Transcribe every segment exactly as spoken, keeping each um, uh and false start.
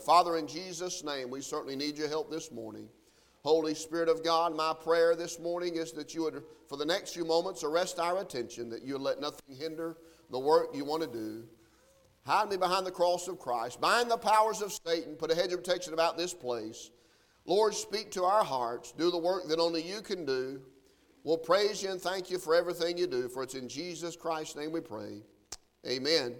Father, in Jesus' name, we certainly need your help this morning. Holy Spirit of God, my prayer this morning is that you would, for the next few moments, arrest our attention, that you would let nothing hinder the work you want to do. Hide me behind the cross of Christ. Bind the powers of Satan. Put a hedge of protection about this place. Lord, speak to our hearts. Do the work that only you can do. We'll praise you and thank you for everything you do, for it's in Jesus Christ's name we pray. Amen.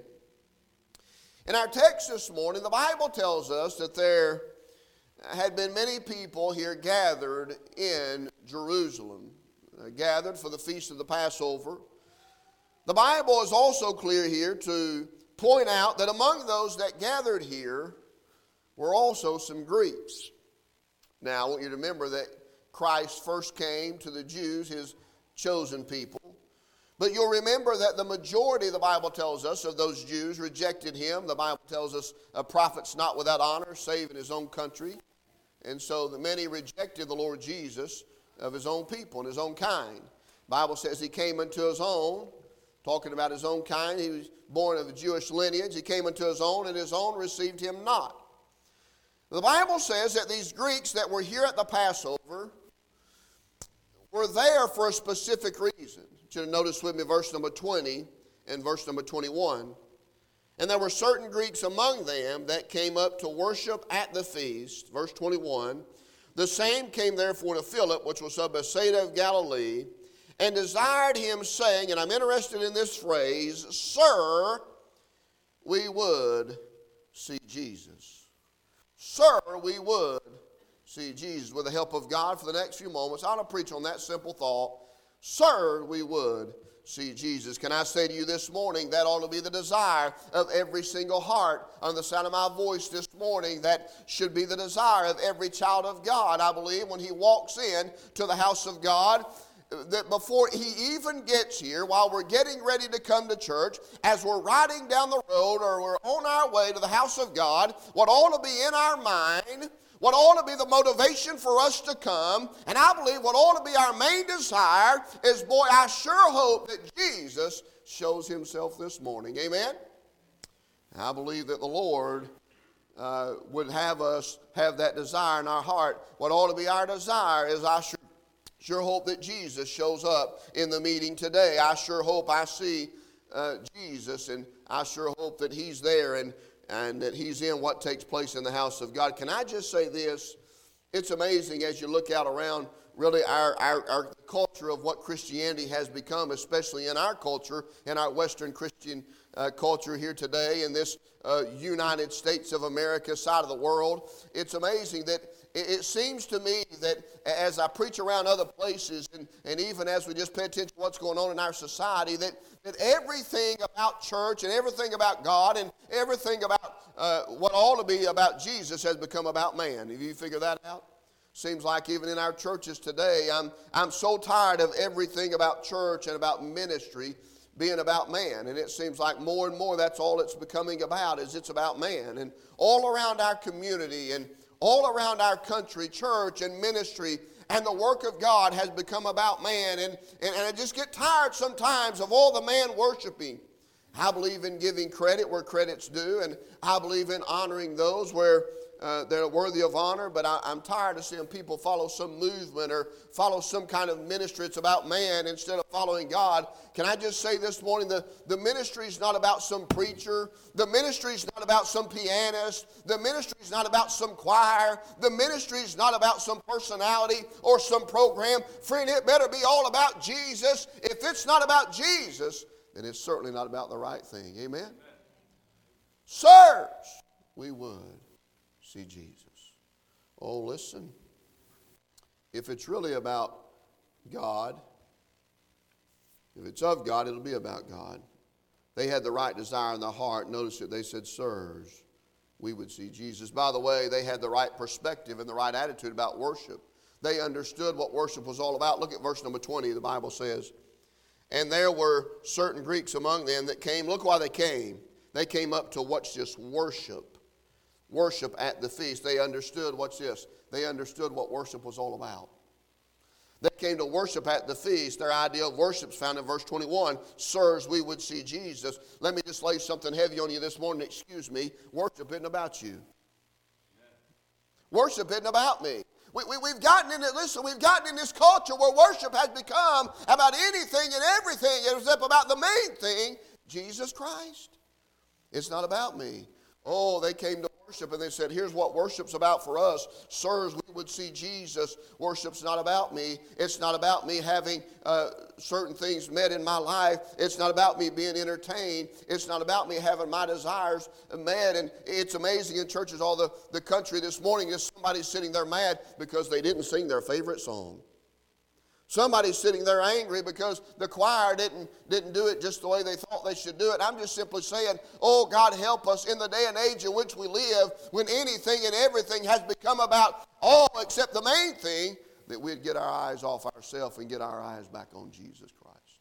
In our text this morning, the Bible tells us that there had been many people here gathered in Jerusalem, uh, gathered for the feast of the Passover. The Bible is also clear here to point out that among those that gathered here were also some Greeks. Now, I want you to remember that Christ first came to the Jews, his chosen people. But you'll remember that the majority, the Bible tells us, of those Jews rejected him. The Bible tells us a prophet's not without honor, save in his own country. And so the many rejected the Lord Jesus of his own people and his own kind. The Bible says he came unto his own, talking about his own kind. He was born of a Jewish lineage. He came unto his own, and his own received him not. The Bible says that these Greeks that were here at the Passover were there for a specific reason. You notice with me verse number twenty and verse number twenty-one. And there were certain Greeks among them that came up to worship at the feast. Verse twenty-one. The same came therefore to Philip, which was of Bethsaida of Galilee, and desired him, saying, and I'm interested in this phrase, Sir, we would see Jesus. Sir, we would see Jesus. With the help of God for the next few moments, I want to preach on that simple thought. Sir, we would see Jesus. Can I say to you this morning, that ought to be the desire of every single heart on the sound of my voice this morning. That should be the desire of every child of God. I believe when he walks in to the house of God, that before he even gets here, while we're getting ready to come to church, as we're riding down the road or we're on our way to the house of God, what ought to be in our mind, what ought to be the motivation for us to come, and I believe what ought to be our main desire is, boy, I sure hope that Jesus shows himself this morning. Amen? I believe that the Lord uh, would have us have that desire in our heart. What ought to be our desire is I sure, sure hope that Jesus shows up in the meeting today. I sure hope I see uh, Jesus, and I sure hope that he's there and and that he's in what takes place in the house of God. Can I just say this? It's amazing as you look out around really our, our, our culture of what Christianity has become, especially in our culture, in our Western Christian uh, culture here today, in this uh, United States of America side of the world. It's amazing that it, it seems to me that as I preach around other places, and, and even as we just pay attention to what's going on in our society, that, that everything about church and everything about God and everything about uh, what ought to be about Jesus has become about man. Have you figured that out? Seems like even in our churches today, I'm, I'm so tired of everything about church and about ministry being about man. And it seems like more and more that's all it's becoming about, is it's about man. And all around our community and all around our country, church and ministry and the work of God has become about man. And, and, and I just get tired sometimes of all the man worshiping. I believe in giving credit where credit's due, and I believe in honoring those where Uh, they're worthy of honor, but I, I'm tired of seeing people follow some movement or follow some kind of ministry. It's about man instead of following God. Can I just say this morning, the, the ministry is not about some preacher. The ministry is not about some pianist. The ministry is not about some choir. The ministry is not about some personality or some program. Friend, it better be all about Jesus. If it's not about Jesus, then it's certainly not about the right thing. Amen? Amen. Sirs, we would see Jesus. Oh, listen. If it's really about God, if it's of God, it'll be about God. They had the right desire in their heart. Notice it. They said, Sirs, we would see Jesus. By the way, they had the right perspective and the right attitude about worship. They understood what worship was all about. Look at verse number twenty. The Bible says, and there were certain Greeks among them that came. Look why they came. They came up to watch this worship. Worship at the feast. They understood, what's this? They understood what worship was all about. They came to worship at the feast. Their idea of worship is found in verse twenty-one. Sirs, we would see Jesus. Let me just lay something heavy on you this morning. Excuse me. Worship isn't about you. Worship isn't about me. We, we, we've gotten in it, listen, we've gotten in this culture where worship has become about anything and everything except about the main thing, Jesus Christ. It's not about me. Oh, they came to worship and they said, here's what worship's about for us. Sirs, we would see Jesus. Worship's not about me. It's not about me having uh, certain things met in my life. It's not about me being entertained. It's not about me having my desires met. And it's amazing in churches all the, the country this morning is somebody sitting there mad because they didn't sing their favorite song. Somebody's sitting there angry because the choir didn't, didn't do it just the way they thought they should do it. I'm just simply saying, oh, God help us in the day and age in which we live when anything and everything has become about all except the main thing, that we'd get our eyes off ourselves and get our eyes back on Jesus Christ.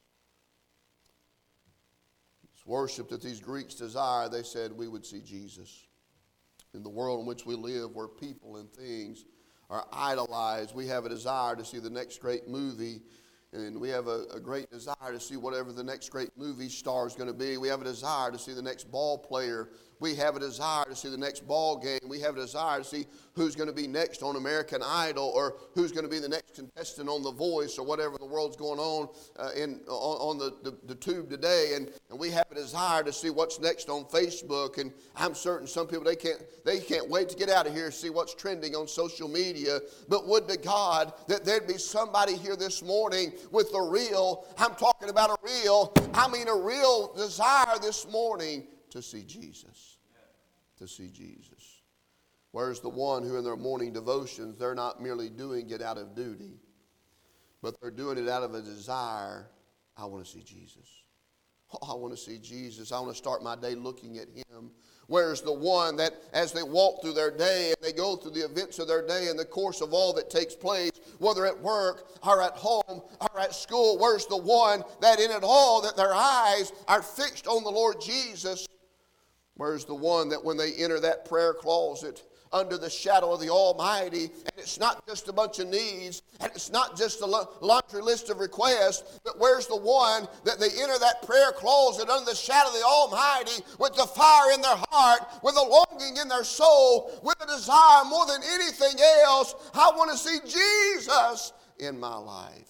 It's worship that these Greeks desire. They said we would see Jesus. In the world in which we live, where people and things are idolized, we have a desire to see the next great movie, and we have a, a great desire to see whatever the next great movie star is going to be. We have a desire to see the next ball player. We have a desire to see the next ball game. We have a desire to see who's going to be next on American Idol, or who's going to be the next contestant on The Voice, or whatever the world's going on uh, in on, on the, the, the tube today. And, and we have a desire to see what's next on Facebook. And I'm certain some people, they can't, they can't wait to get out of here and see what's trending on social media. But would to God that there'd be somebody here this morning with a real, I'm talking about a real, I mean a real desire this morning to see Jesus. To see Jesus. Whereas the one who in their morning devotions, they're not merely doing it out of duty, but they're doing it out of a desire. I want to see Jesus. Oh, I want to see Jesus. I want to start my day looking at him. Whereas the one that as they walk through their day and they go through the events of their day in the course of all that takes place, whether at work or at home or at school, where's the one that in it all that their eyes are fixed on the Lord Jesus? Where's the one that when they enter that prayer closet under the shadow of the Almighty, and it's not just a bunch of needs, and it's not just a laundry list of requests, but where's the one that they enter that prayer closet under the shadow of the Almighty with the fire in their heart, with a longing in their soul, with a desire more than anything else, I want to see Jesus in my life.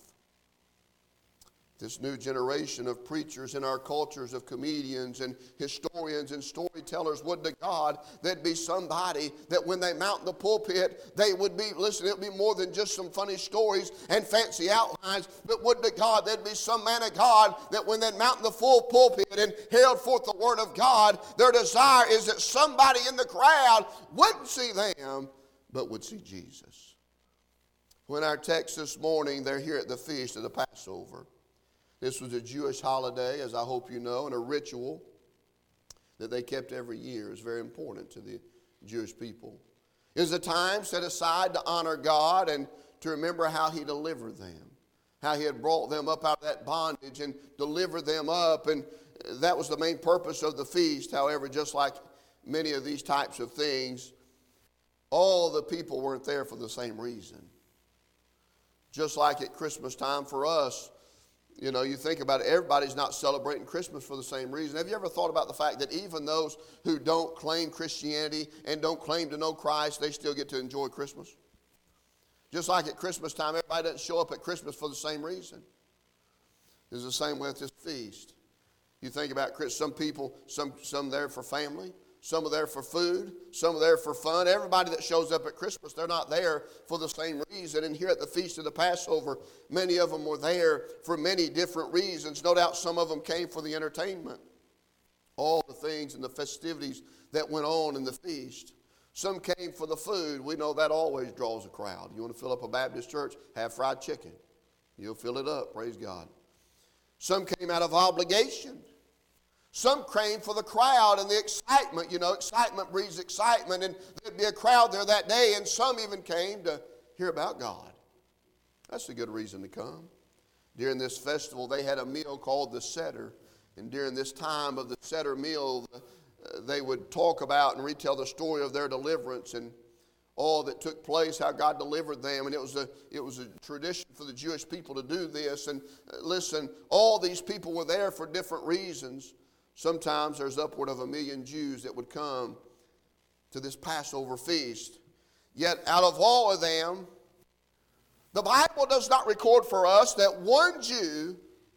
This new generation of preachers in our cultures, of comedians and historians and storytellers, would to God there'd be somebody that when they mount the pulpit, they would be, listen, it would be more than just some funny stories and fancy outlines, but would to God there'd be some man of God that when they mount the full pulpit and herald forth the word of God, their desire is that somebody in the crowd wouldn't see them, but would see Jesus. When our text this morning, they're here at the feast of the Passover. This was a Jewish holiday, as I hope you know, and a ritual that they kept every year. It's very important to the Jewish people. It was a time set aside to honor God and to remember how he delivered them, how he had brought them up out of that bondage and delivered them up. And that was the main purpose of the feast. However, just like many of these types of things, all the people weren't there for the same reason. Just like at Christmas time for us, you know, you think about it, everybody's not celebrating Christmas for the same reason. Have you ever thought about the fact that even those who don't claim Christianity and don't claim to know Christ, they still get to enjoy Christmas? Just like at Christmas time, everybody doesn't show up at Christmas for the same reason. It's the same way with this feast. You think about Christmas, some people, some, some there for family, some are there for food, some are there for fun. Everybody that shows up at Christmas, they're not there for the same reason. And here at the Feast of the Passover, many of them were there for many different reasons. No doubt some of them came for the entertainment, all the things and the festivities that went on in the feast. Some came for the food. We know that always draws a crowd. You want to fill up a Baptist church? Have fried chicken. You'll fill it up, praise God. Some came out of obligation. Some came for the crowd and the excitement. You know, excitement breeds excitement, and there'd be a crowd there that day, and some even came to hear about God. That's a good reason to come. During this festival, they had a meal called the Seder, and during this time of the Seder meal, uh, they would talk about and retell the story of their deliverance and all that took place, how God delivered them. And it was a it was a tradition for the Jewish people to do this. And uh, listen, all these people were there for different reasons. Sometimes there's upward of a million Jews that would come to this Passover feast. Yet out of all of them, the Bible does not record for us that one Jew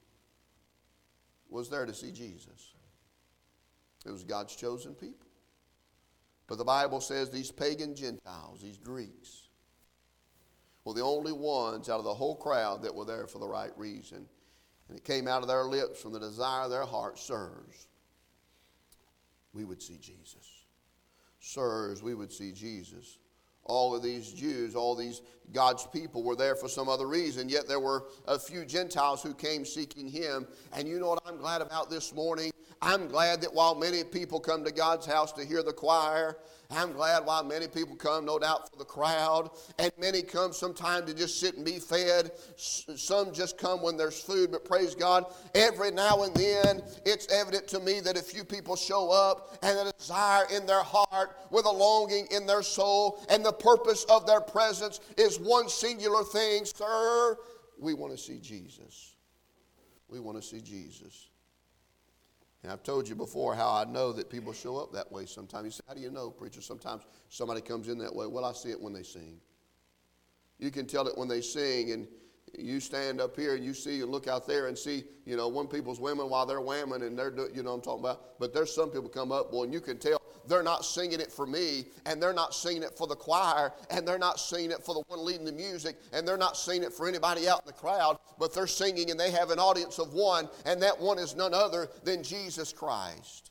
was there to see Jesus. It was God's chosen people. But the Bible says these pagan Gentiles, these Greeks, were the only ones out of the whole crowd that were there for the right reason. And it came out of their lips from the desire of their heart, sirs, we would see Jesus. Sirs, we would see Jesus. All of these Jews, all these God's people were there for some other reason, yet there were a few Gentiles who came seeking him. And you know what I'm glad about this morning? I'm glad that while many people come to God's house to hear the choir, I'm glad while many people come, no doubt, for the crowd, and many come sometime to just sit and be fed. Some just come when there's food, but praise God, every now and then it's evident to me that a few people show up and a desire in their heart with a longing in their soul, and the purpose of their presence is one singular thing. Sir, we want to see Jesus. We want to see Jesus. And I've told you before how I know that people show up that way sometimes. You say, how do you know, preacher? Sometimes somebody comes in that way. Well, I see it when they sing. You can tell it when they sing, and you stand up here and you see and look out there and see, you know, one people's women while they're whamming and they're, do, you know what I'm talking about. But there's some people come up, boy, and you can tell they're not singing it for me, and they're not singing it for the choir, and they're not singing it for the one leading the music, and they're not singing it for anybody out in the crowd, but they're singing and they have an audience of one, and that one is none other than Jesus Christ.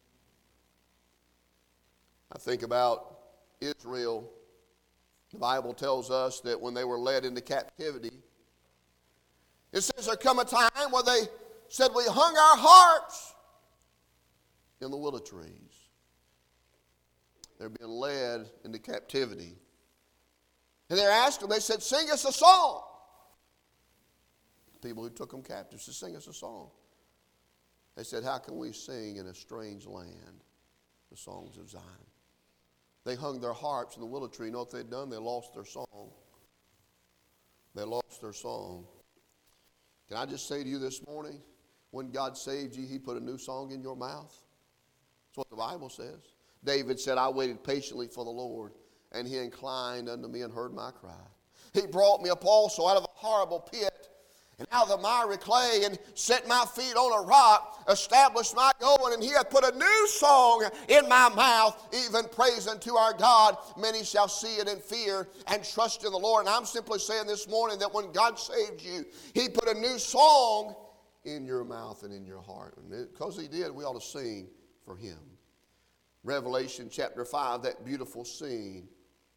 I think about Israel. The Bible tells us that when they were led into captivity, it says there come a time where they said, we hung our harps in the willow trees. They're being led into captivity. And they're asked them, they said, sing us a song. The people who took them captive said, sing us a song. They said, how can we sing in a strange land the songs of Zion? They hung their harps in the willow tree. You know what they'd done? They lost their song. They lost their song. Can I just say to you this morning, when God saved you, he put a new song in your mouth. That's what the Bible says. David said, I waited patiently for the Lord, and he inclined unto me and heard my cry. He brought me up also out of a horrible pit, and out of the miry clay, and set my feet on a rock, established my going, and he hath put a new song in my mouth, even praise unto our God. Many shall see it and fear and trust in the Lord. And I'm simply saying this morning that when God saved you, he put a new song in your mouth and in your heart. And because he did, we ought to sing for him. Revelation chapter five, that beautiful scene.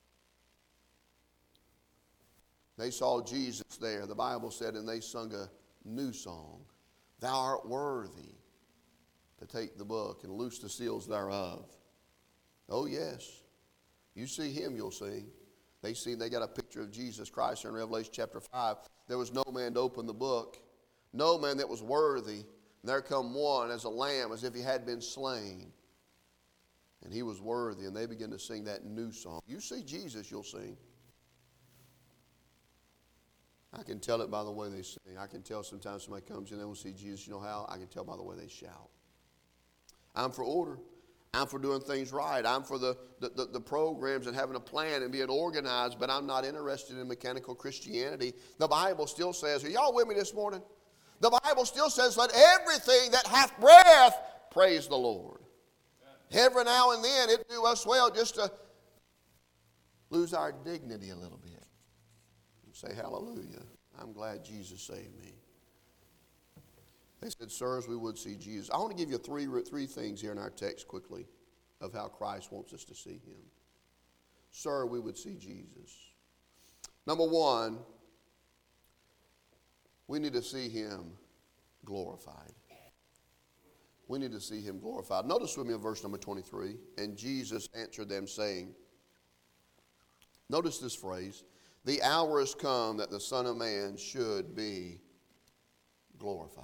They saw Jesus there. The Bible said, and they sung a new song. Thou art worthy to take the book and loose the seals thereof. Oh, yes. You see him, you'll sing. They see, they got a picture of Jesus Christ in Revelation chapter five. There was no man to open the book. No man that was worthy. And there come one as a lamb, as if he had been slain. And he was worthy, and they begin to sing that new song. You see Jesus, you'll sing. I can tell it by the way they sing. I can tell sometimes somebody comes in and they will see Jesus. You know how? I can tell by the way they shout. I'm for order. I'm for doing things right. I'm for the, the, the, the programs and having a plan and being organized, but I'm not interested in mechanical Christianity. The Bible still says, are y'all with me this morning? The Bible still says, let everything that hath breath praise the Lord. Every now and then it do us well just to lose our dignity a little bit. And say, hallelujah, I'm glad Jesus saved me. They said, sirs, we would see Jesus. I want to give you three, three things here in our text quickly of how Christ wants us to see him. Sir, we would see Jesus. Number one, we need to see him glorified. We need to see him glorified. Notice with me in verse number twenty-three. And Jesus answered them, saying, notice this phrase, the hour is come that the Son of Man should be glorified.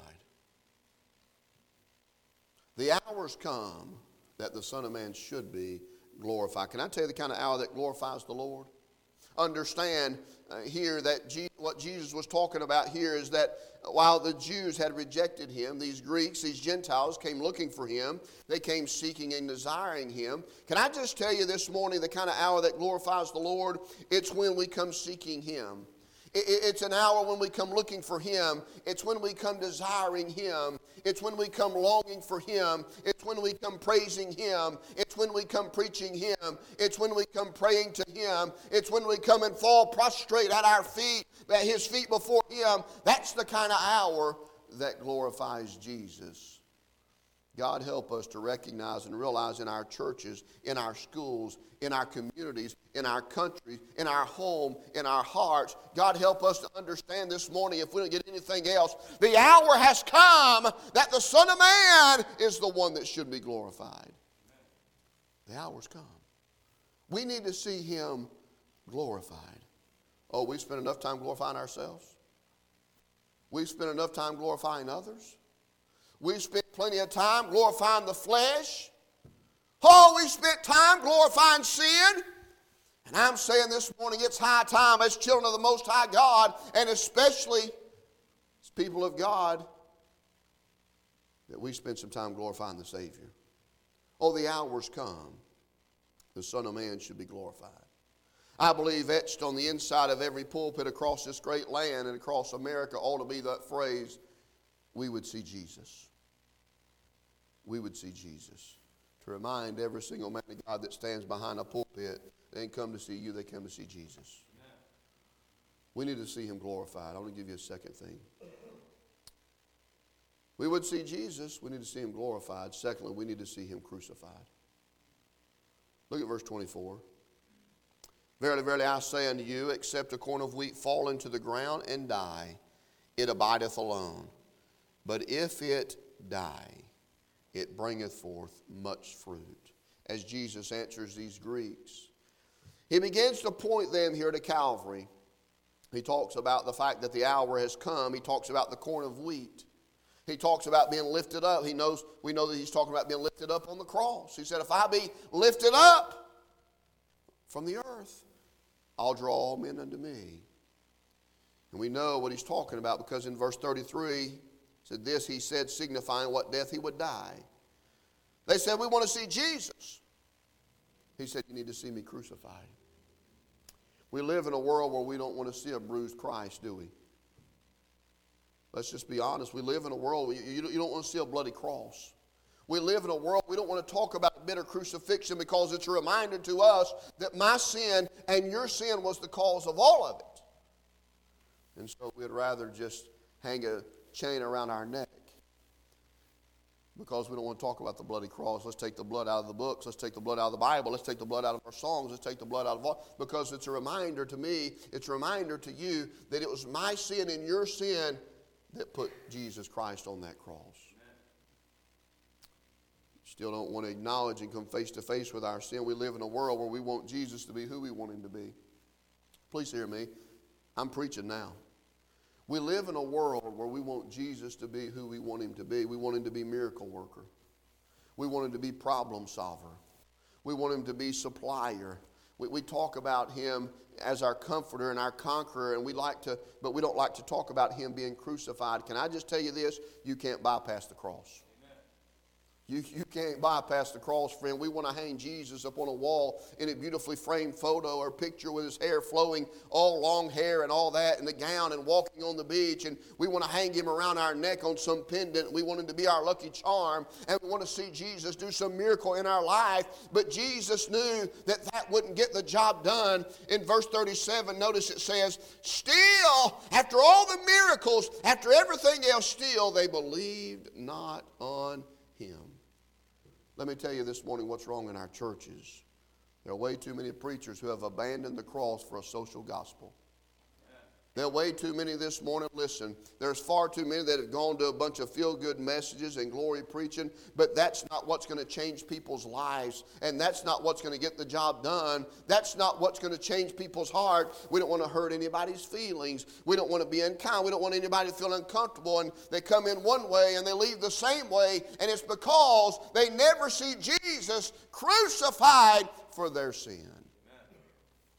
The hour is come that the Son of Man should be glorified. Can I tell you the kind of hour that glorifies the Lord? understand uh, here that Je- what Jesus was talking about here is that while the Jews had rejected him, these Greeks, these Gentiles came looking for him. They came seeking and desiring him. Can I just tell you this morning, the kind of hour that glorifies the Lord, it's when we come seeking him. It's an hour when we come looking for him. It's when we come desiring him. It's when we come longing for him. It's when we come praising him. It's when we come preaching him. It's when we come praying to him. It's when we come and fall prostrate at our feet, at his feet before him. That's the kind of hour that glorifies Jesus. God help us to recognize and realize in our churches, in our schools, in our communities, in our countries, in our home, in our hearts. God help us to understand this morning, if we don't get anything else, the hour has come that the Son of Man is the one that should be glorified. The hour's come. We need to see him glorified. Oh, we spend enough time glorifying ourselves. We spend enough time glorifying others. We spent plenty of time glorifying the flesh. Oh, we spent time glorifying sin. And I'm saying this morning it's high time as children of the Most High God, and especially as people of God, that we spend some time glorifying the Savior. Oh, the hour's come. The Son of Man should be glorified. I believe etched on the inside of every pulpit across this great land and across America ought to be that phrase, we would see Jesus. We would see Jesus. To remind every single man of God that stands behind a pulpit, they ain't come to see you, they come to see Jesus. Amen. We need to see him glorified. I want to give you a second thing. We would see Jesus, we need to see him glorified. Secondly, we need to see him crucified. Look at verse twenty-four. Verily, verily, I say unto you, except a corn of wheat fall into the ground and die, it abideth alone. But if it die, it bringeth forth much fruit. As Jesus answers these Greeks, he begins to point them here to Calvary. He talks about the fact that the hour has come. He talks about the corn of wheat. He talks about being lifted up. He knows, we know that he's talking about being lifted up on the cross. He said, if I be lifted up from the earth, I'll draw all men unto me. And we know what he's talking about because in verse thirty-three, said this, he said, signifying what death he would die. They said, we want to see Jesus. He said, you need to see me crucified. We live in a world where we don't want to see a bruised Christ, do we? Let's just be honest. We live in a world where you don't want to see a bloody cross. We live in a world we don't want to talk about bitter crucifixion because it's a reminder to us that my sin and your sin was the cause of all of it. And so we'd rather just hang a chain around our neck because we don't want to talk about the bloody cross. Let's take the blood out of the books. Let's take the blood out of the Bible. Let's take the blood out of our songs. Let's take the blood out of all, because it's a reminder to me, it's a reminder to you that it was my sin and your sin that put Jesus Christ on that cross. Still don't want to acknowledge and come face to face with our sin. We live in a world where we want Jesus to be who we want him to be. Please hear me. I'm preaching now. We live in a world where we want Jesus to be who we want him to be. We want him to be miracle worker. We want him to be problem solver. We want him to be supplier. We, we talk about him as our comforter and our conqueror, and we like to, but we don't like to talk about him being crucified. Can I just tell you this? You can't bypass the cross. You, you can't bypass the cross, friend. We want to hang Jesus up on a wall in a beautifully framed photo or picture with his hair flowing, all long hair and all that, and the gown and walking on the beach. And we want to hang him around our neck on some pendant. We want him to be our lucky charm. And we want to see Jesus do some miracle in our life. But Jesus knew that that wouldn't get the job done. In verse thirty-seven, notice it says, still, after all the miracles, after everything else, still they believed not on him. Let me tell you this morning what's wrong in our churches. There are way too many preachers who have abandoned the cross for a social gospel. There are way too many this morning. Listen, there's far too many that have gone to a bunch of feel-good messages and glory preaching, but that's not what's going to change people's lives, and that's not what's going to get the job done. That's not what's going to change people's heart. We don't want to hurt anybody's feelings. We don't want to be unkind. We don't want anybody to feel uncomfortable, and they come in one way and they leave the same way, and it's because they never see Jesus crucified for their sin.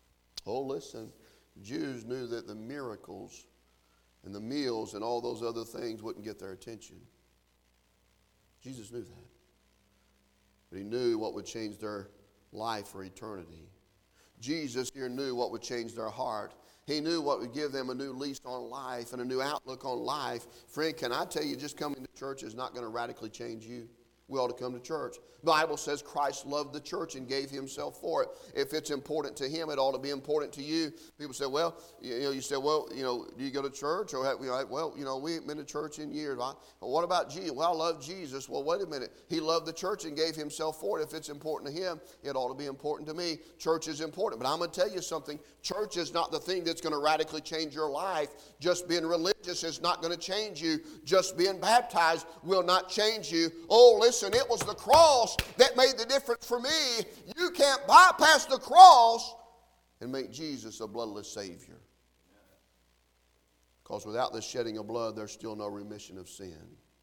Oh, listen, Jews knew that the miracles and the meals and all those other things wouldn't get their attention. Jesus knew that. But he knew what would change their life for eternity. Jesus here knew what would change their heart. He knew what would give them a new lease on life and a new outlook on life. Friend, can I tell you, just coming to church is not going to radically change you. We ought to come to church. The Bible says Christ loved the church and gave himself for it. If it's important to him, it ought to be important to you. People say, well, you know, you say, well, you know, do you go to church? Or have, you know, well, you know, we haven't been to church in years. Well, what about Jesus? Well, I love Jesus. Well, wait a minute. He loved the church and gave himself for it. If it's important to him, it ought to be important to me. Church is important. But I'm going to tell you something. Church is not the thing that's going to radically change your life. Just being religious is not going to change you. Just being baptized will not change you. Oh, listen, it was the cross that made the difference for me. You can't bypass the cross and make Jesus a bloodless Savior. Because without the shedding of blood, there's still no remission of sin.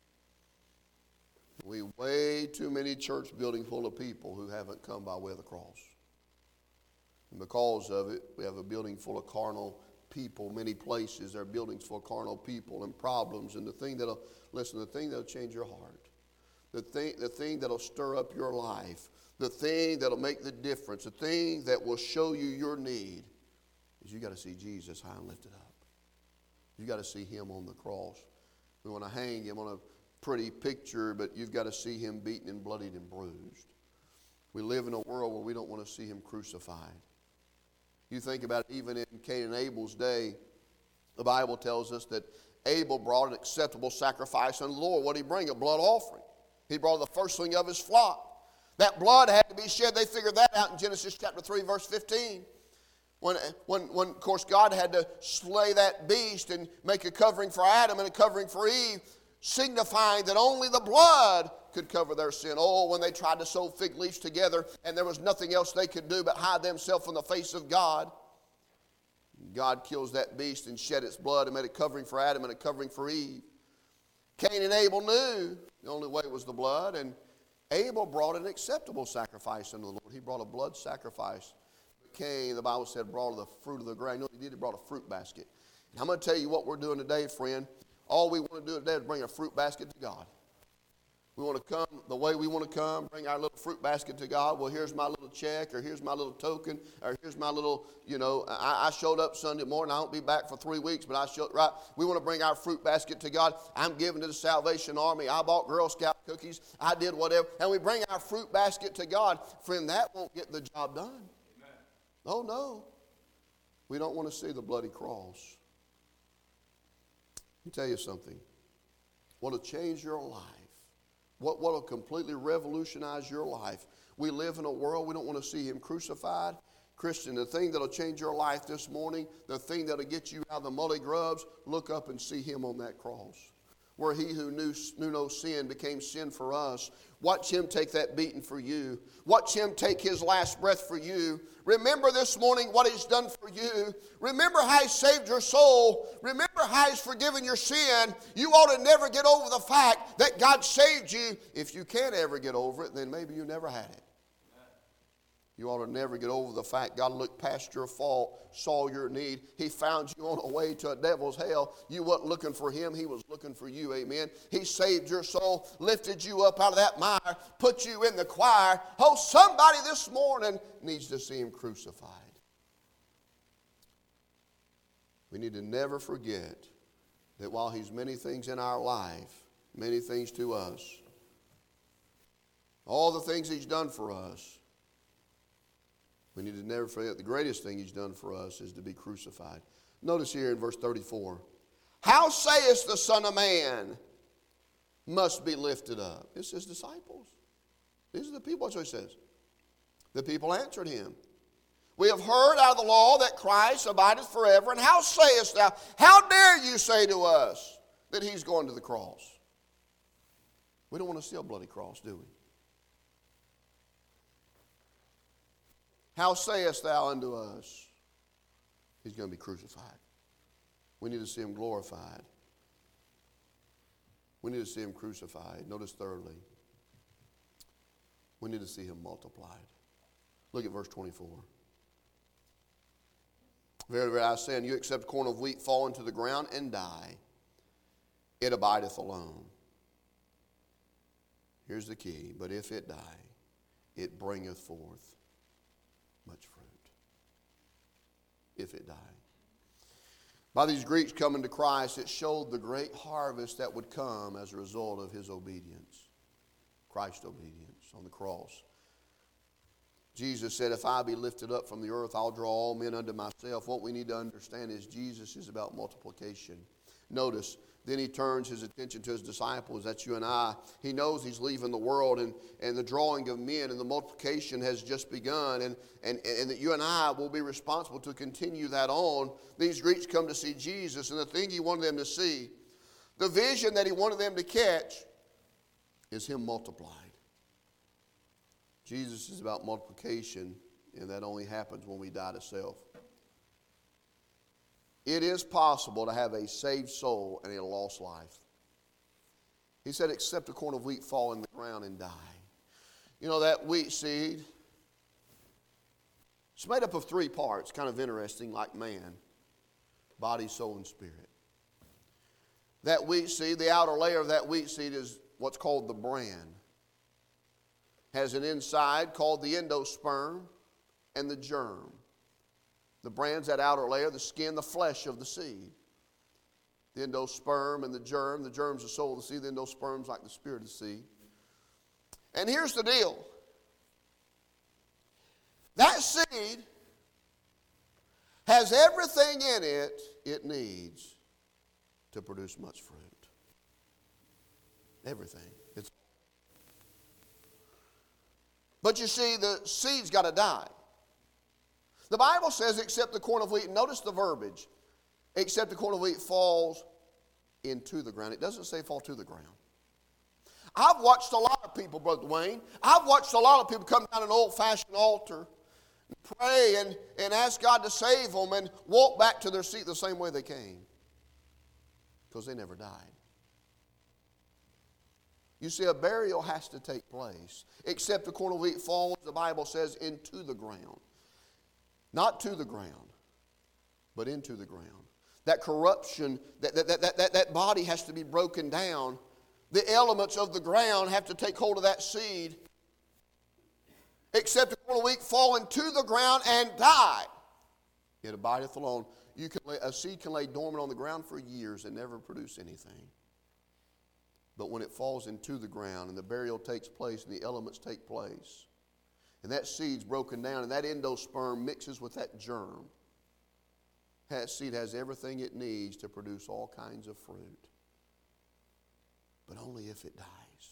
We way too many church buildings full of people who haven't come by way of the cross. And because of it, we have a building full of carnal people. Many places there are buildings full of carnal people and problems. And the thing that'll, listen, the thing that'll change your heart, the thing, the thing that'll stir up your life, the thing that'll make the difference, the thing that will show you your need is you got to see Jesus high and lifted up. You got to see him on the cross. We want to hang him on a pretty picture, but you've got to see him beaten and bloodied and bruised. We live in a world where we don't want to see him crucified. You think about it, even in Cain and Abel's day, the Bible tells us that Abel brought an acceptable sacrifice unto the Lord. What did he bring? A blood offering. He brought the firstling of his flock. That blood had to be shed. They figured that out in Genesis chapter three, verse fifteen. When, when, when, of course, God had to slay that beast and make a covering for Adam and a covering for Eve, signifying that only the blood could cover their sin. Oh, when they tried to sew fig leaves together and there was nothing else they could do but hide themselves from the face of God. God kills that beast and shed its blood and made a covering for Adam and a covering for Eve. Cain and Abel knew the only way was the blood, and Abel brought an acceptable sacrifice unto the Lord. He brought a blood sacrifice. But Cain, the Bible said, brought the fruit of the ground. You know what he did? He brought a fruit basket. And I'm going to tell you what we're doing today, friend. All we want to do today is bring a fruit basket to God. We want to come the way we want to come, bring our little fruit basket to God. Well, here's my little check, or here's my little token, or here's my little, you know, I, I showed up Sunday morning. I won't be back for three weeks, but I showed, right? We want to bring our fruit basket to God. I'm giving to the Salvation Army. I bought Girl Scout cookies. I did whatever. And we bring our fruit basket to God. Friend, that won't get the job done. Amen. Oh, no. We don't want to see the bloody cross. Let me tell you something. What will change your life? What will completely revolutionize your life? We live in a world we don't want to see him crucified. Christian, the thing that will change your life this morning, the thing that will get you out of the mully grubs, look up and see him on that cross. Where he who knew, knew no sin became sin for us. Watch him take that beating for you. Watch him take his last breath for you. Remember this morning what he's done for you. Remember how he saved your soul. Remember how he's forgiven your sin. You ought to never get over the fact that God saved you. If you can't ever get over it, then maybe you never had it. You ought to never get over the fact God looked past your fault, saw your need. He found you on a way to a devil's hell. You wasn't looking for him. He was looking for you, amen. He saved your soul, lifted you up out of that mire, put you in the choir. Oh, somebody this morning needs to see him crucified. We need to never forget that while he's many things in our life, many things to us, all the things he's done for us, we need to never forget the greatest thing he's done for us is to be crucified. Notice here in verse thirty-four. How sayest the Son of Man must be lifted up? It's his disciples. These are the people. That's what he says. The people answered him. We have heard out of the law that Christ abideth forever. And how sayest thou? How dare you say to us that he's going to the cross? We don't want to see a bloody cross, do we? How sayest thou unto us? He's going to be crucified. We need to see him glorified. We need to see him crucified. Notice thirdly, we need to see him multiplied. Look at verse twenty-four. Very, very, I say, and you accept a corn of wheat fall into the ground and die, it abideth alone. Here's the key. But if it die, it bringeth forth much fruit. If it die. By these Greeks coming to Christ, it showed the great harvest that would come as a result of his obedience. Christ's obedience on the cross. Jesus said, if I be lifted up from the earth, I'll draw all men unto myself. What we need to understand is Jesus is about multiplication. Notice, then he turns his attention to his disciples. That's you and I. He knows he's leaving the world, and, and the drawing of men and the multiplication has just begun, and, and, and that you and I will be responsible to continue that on. These Greeks come to see Jesus, and the thing he wanted them to see, the vision that he wanted them to catch, is him multiplied. Jesus is about multiplication, and that only happens when we die to self. It is possible to have a saved soul and a lost life. He said, except a corn of wheat fall in the ground and die. You know, that wheat seed, it's made up of three parts, kind of interesting, like man, body, soul, and spirit. That wheat seed, the outer layer of that wheat seed is what's called the bran. Has an inside called the endosperm and the germ. The bran's that outer layer, the skin, the flesh of the seed. The endosperm and the germ. The germ's the soul of the seed. The endosperm's like the spirit of the seed. And here's the deal. That seed has everything in it it needs to produce much fruit. Everything. It's But you see, the seed's got to die. The Bible says, except the corn of wheat, notice the verbiage, except the corn of wheat falls into the ground. It doesn't say fall to the ground. I've watched a lot of people, Brother Dwayne, I've watched a lot of people come down an old-fashioned altar and pray and, and ask God to save them and walk back to their seat the same way they came. Because they never died. You see, a burial has to take place. Except the corn of wheat falls, the Bible says, into the ground. Not to the ground, but into the ground. That corruption, that, that, that, that, that body has to be broken down. The elements of the ground have to take hold of that seed. Except the corn of wheat fall into the ground and die. It abideth alone. You can lay, a seed can lay dormant on the ground for years and never produce anything. But when it falls into the ground and the burial takes place and the elements take place, and that seed's broken down and that endosperm mixes with that germ, that seed has everything it needs to produce all kinds of fruit. But only if it dies.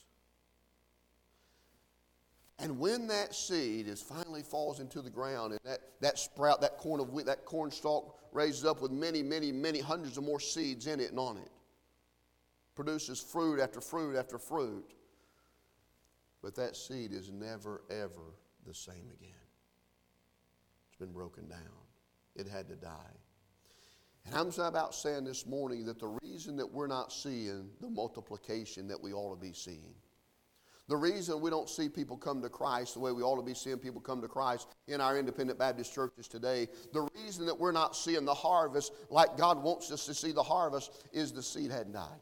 And when that seed is finally falls into the ground and that, that sprout, that corn of wheat, that corn stalk raises up with many, many, many hundreds of more seeds in it and on it, produces fruit after fruit after fruit. But that seed is never, ever the same again. It's been broken down. It had to die. And I'm about saying this morning that the reason that we're not seeing the multiplication that we ought to be seeing, the reason we don't see people come to Christ the way we ought to be seeing people come to Christ in our independent Baptist churches today, the reason that we're not seeing the harvest like God wants us to see the harvest is the seed hadn't died.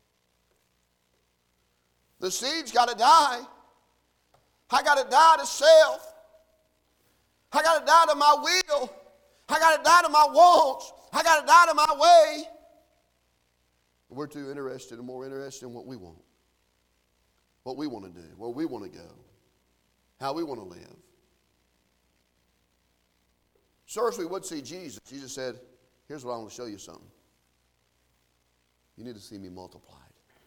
The seed's got to die. I got to die to self. I got to die to my will. I got to die to my wants. I got to die to my way. We're too interested and more interested in what we want. What we want to do. Where we want to go. How we want to live. So if we would see Jesus, Jesus said, here's what I want to show you something. You need to see me multiplied.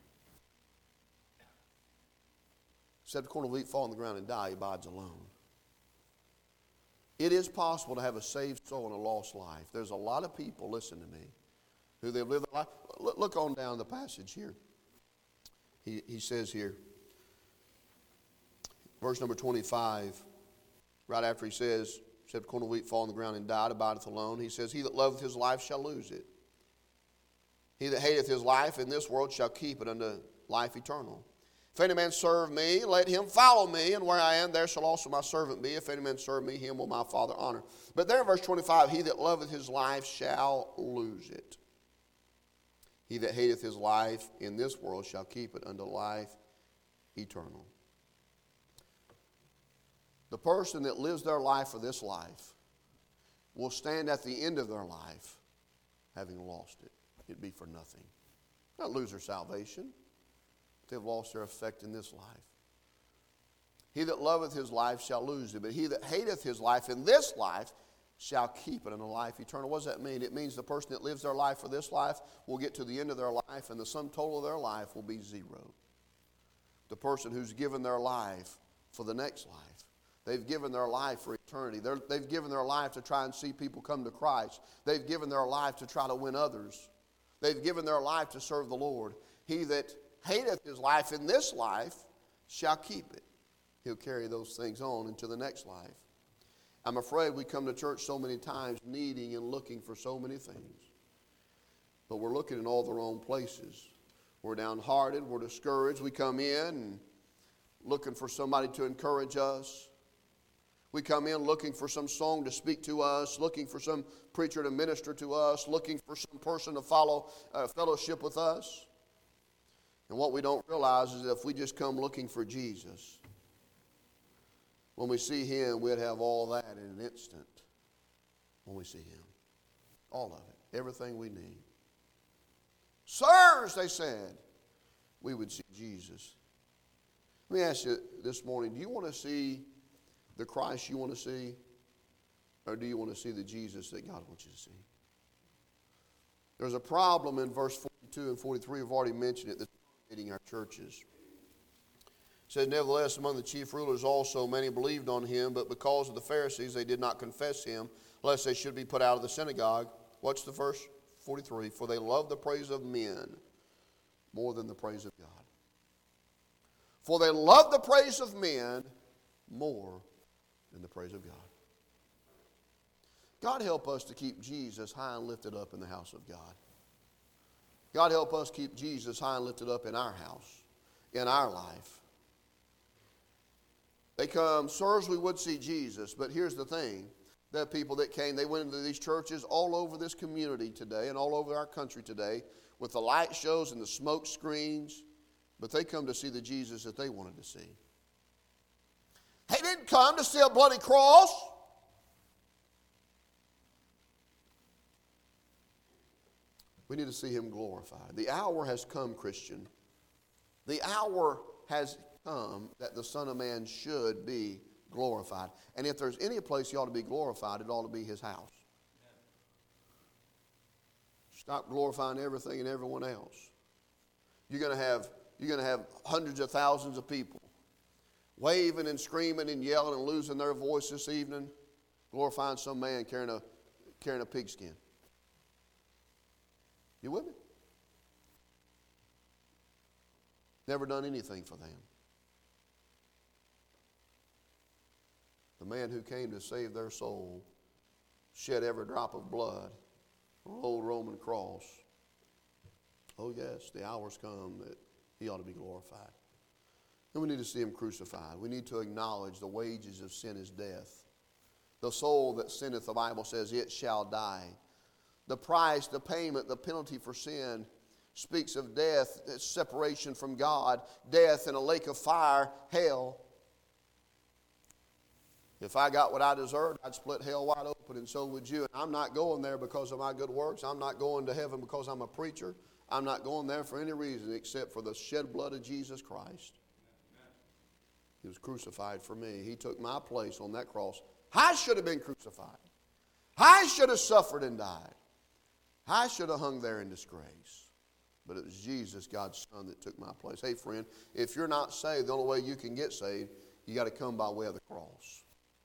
Except a corn of wheat fall on the ground and die, he abides alone. It is possible to have a saved soul and a lost life. There's a lot of people, listen to me, who they've lived their life. Look on down the passage here. He, he says here, verse number twenty-five, right after he says, except a corn of wheat fall on the ground and died, abideth alone. He says, he that loveth his life shall lose it. He that hateth his life in this world shall keep it unto life eternal. If any man serve me, let him follow me, and where I am, there shall also my servant be. If any man serve me, him will my Father honor. But there in verse twenty-five, he that loveth his life shall lose it. He that hateth his life in this world shall keep it unto life eternal. The person that lives their life for this life will stand at the end of their life having lost it. It'd be for nothing. Not lose their salvation. They've lost their effect in this life. He that loveth his life shall lose it, but he that hateth his life in this life shall keep it in a life eternal. What does that mean? It means the person that lives their life for this life will get to the end of their life, and the sum total of their life will be zero. The person who's given their life for the next life, they've given their life for eternity. They're, they've given their life to try and see people come to Christ. They've given their life to try to win others. They've given their life to serve the Lord. He that hateth his life in this life shall keep it. He'll carry those things on into the next life. I'm afraid we come to church so many times needing and looking for so many things. But we're looking in all the wrong places. We're downhearted. We're discouraged. We come in and looking for somebody to encourage us. We come in looking for some song to speak to us, looking for some preacher to minister to us, looking for some person to follow uh, fellowship with us. And what we don't realize is that if we just come looking for Jesus, when we see him, we'd have all that in an instant when we see him. All of it. Everything we need. Sirs, they said, we would see Jesus. Let me ask you this morning, do you want to see the Christ you want to see? Or do you want to see the Jesus that God wants you to see? There's a problem in verse forty-two and forty-three. We've already mentioned it. That's in our churches. It says, nevertheless, among the chief rulers also many believed on him, but because of the Pharisees they did not confess him, lest they should be put out of the synagogue. Watch the verse forty-three. For they love the praise of men more than the praise of God. For they love the praise of men more than the praise of God. God help us to keep Jesus high and lifted up in the house of God. God help us keep Jesus high and lifted up in our house, in our life. They come, sirs, we would see Jesus. But here's the thing. The people that came, they went into these churches all over this community today and all over our country today with the light shows and the smoke screens. But they come to see the Jesus that they wanted to see. They didn't come to see a bloody cross. We need to see him glorified. The hour has come, Christian. The hour has come that the Son of Man should be glorified. And if there's any place he ought to be glorified, it ought to be his house. Stop glorifying everything and everyone else. You're going to have, you're going to have hundreds of thousands of people waving and screaming and yelling and losing their voice this evening, glorifying some man carrying a, carrying a pigskin. You with me? Never done anything for them. The man who came to save their soul shed every drop of blood on an old Roman cross. Oh yes, the hour's come that he ought to be glorified. And we need to see him crucified. We need to acknowledge the wages of sin is death. The soul that sinneth, the Bible says, it shall die. The price, the payment, the penalty for sin speaks of death, separation from God, death in a lake of fire, hell. If I got what I deserved, I'd split hell wide open, and so would you. And I'm not going there because of my good works. I'm not going to heaven because I'm a preacher. I'm not going there for any reason except for the shed blood of Jesus Christ. He was crucified for me. He took my place on that cross. I should have been crucified. I should have suffered and died. I should have hung there in disgrace. But it was Jesus, God's Son, that took my place. Hey, friend, if you're not saved, the only way you can get saved, you got to come by way of the cross.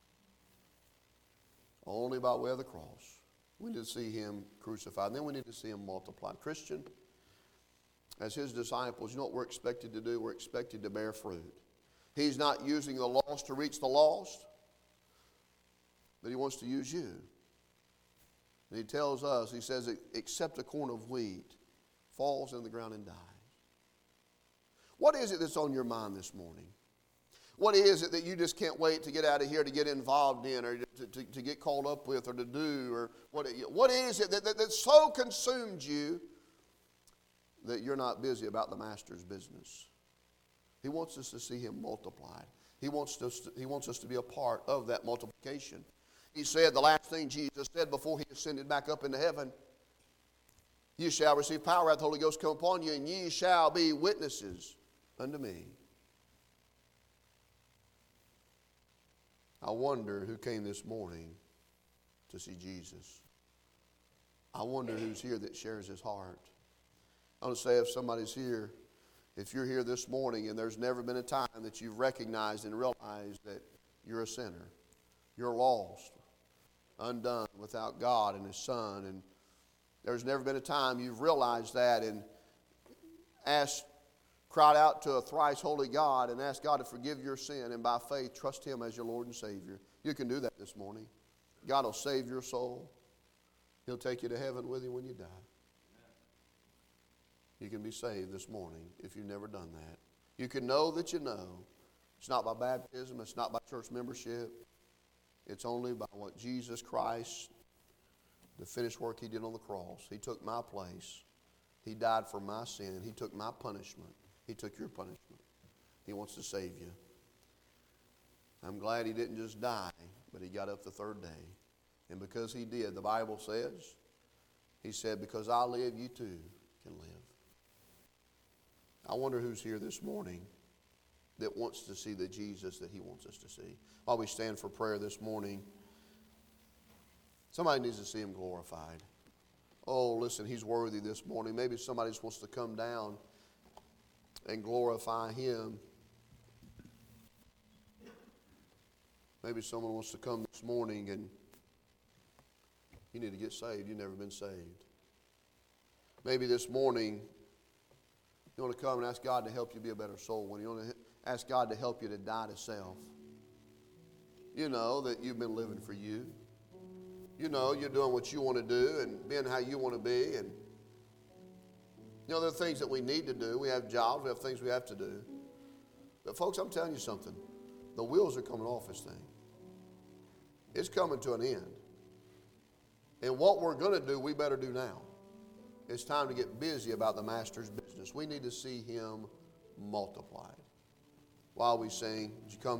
Only by way of the cross. We need to see him crucified. And then we need to see him multiplied. Christian, as his disciples, you know what we're expected to do? We're expected to bear fruit. He's not using the lost to reach the lost, but he wants to use you. And he tells us, he says, except a corn of wheat falls in the ground and dies. What is it that's on your mind this morning? What is it that you just can't wait to get out of here, to get involved in, or to, to, to get called up with, or to do? Or what, what is it that, that, that so consumed you that you're not busy about the Master's business? He wants us to see Him multiplied. He wants us to, he wants us to be a part of that multiplication. He said, the last thing Jesus said before He ascended back up into heaven, you shall receive power after the Holy Ghost come upon you, and ye shall be witnesses unto me. I wonder who came this morning to see Jesus. I wonder who's here that shares his heart. I want to say, if somebody's here, if you're here this morning and there's never been a time that you've recognized and realized that you're a sinner, you're lost, undone without God and His Son, and there's never been a time you've realized that and asked, cried out to a thrice holy God and asked God to forgive your sin, and by faith trust Him as your Lord and Savior. You can do that this morning. God will save your soul. He'll take you to heaven with Him when you die. You can be saved this morning if you've never done that. You can know that you know. It's not by baptism. It's not by church membership. It's only by what Jesus Christ, the finished work He did on the cross. He took my place. He died for my sin. He took my punishment. He took your punishment. He wants to save you. I'm glad He didn't just die, but He got up the third day. And because He did, the Bible says, He said, because I live, you too can live. I wonder who's here this morning that wants to see the Jesus that He wants us to see. While we stand for prayer this morning, somebody needs to see Him glorified. Oh, listen, He's worthy this morning. Maybe somebody just wants to come down and glorify Him. Maybe someone wants to come this morning and you need to get saved. You've never been saved. Maybe this morning you want to come and ask God to help you be a better soul. When you want to ask God to help you to die to self. You know that you've been living for you. You know you're doing what you want to do and being how you want to be. And you know, there are things that we need to do. We have jobs. We have things we have to do. But folks, I'm telling you something. The wheels are coming off this thing. It's coming to an end. And what we're going to do, we better do now. It's time to get busy about the Master's business. We need to see Him multiplied. While we sing, would you come